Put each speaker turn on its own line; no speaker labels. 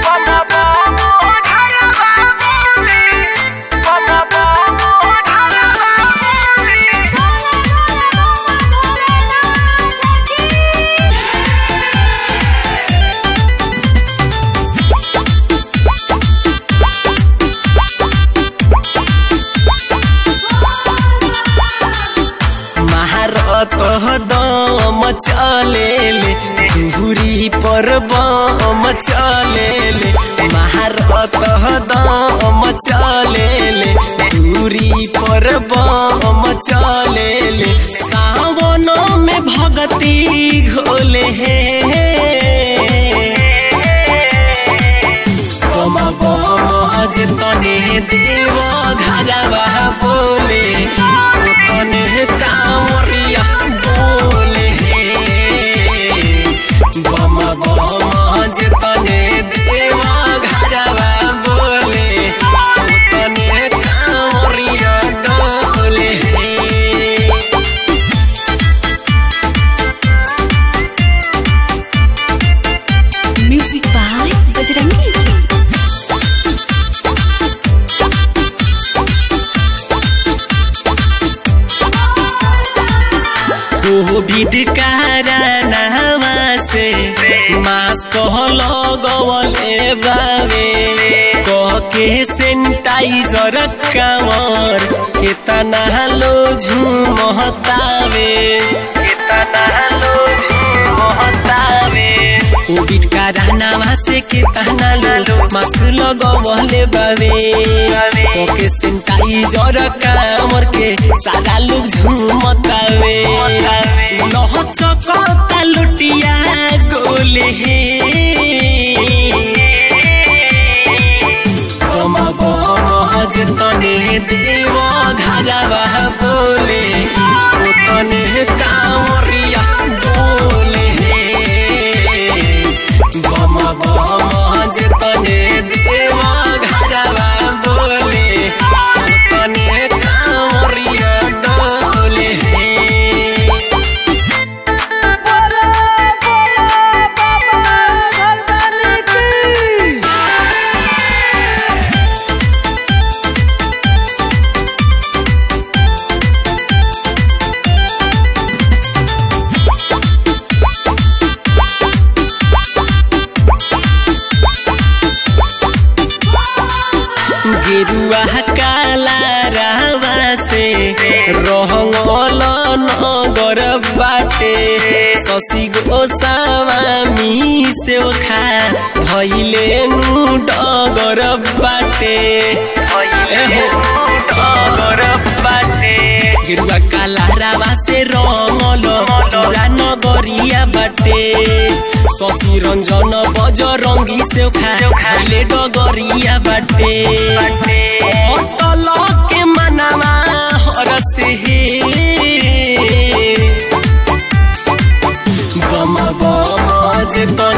दम चलेले दूरी पर बम चलेले महारत दम चलेले दूरी पर बम चलेले सावन में भगती घोले बम बम जतने देव घरवा बोले तने कांवरिया बोले बम बम जतने देव घरवा बोले तने कांवरिया डोले
म्यूजिक बाय बजरंगी
कोविड कारनामा से मास्क लगवले बावे कहके सैनिटाइजर कामर केतना लो झुमहतावे कोविड कारनामा से केतना लो मास्क लगवले बावे कहके सैनिटाइजर कामर के सारा लोग झुमतावे चकता लुटिया गोले बम बम जतने देव घरवा बोले तने कांवरिया बोले बम बम जतने देव घरवा बोले तने कांवरिया डोले गेरुआ काला रावा से रहंगल नगर बाटे शशि गोस्वामी से खा धैले नु डगर बाटे गेरुआ काला रावा से रंगल पूरा नगरिया बाटे शशि रंजन बजरंगी से खाले डगरिया बाटे अटल के मनवा हरसे बम बम जतने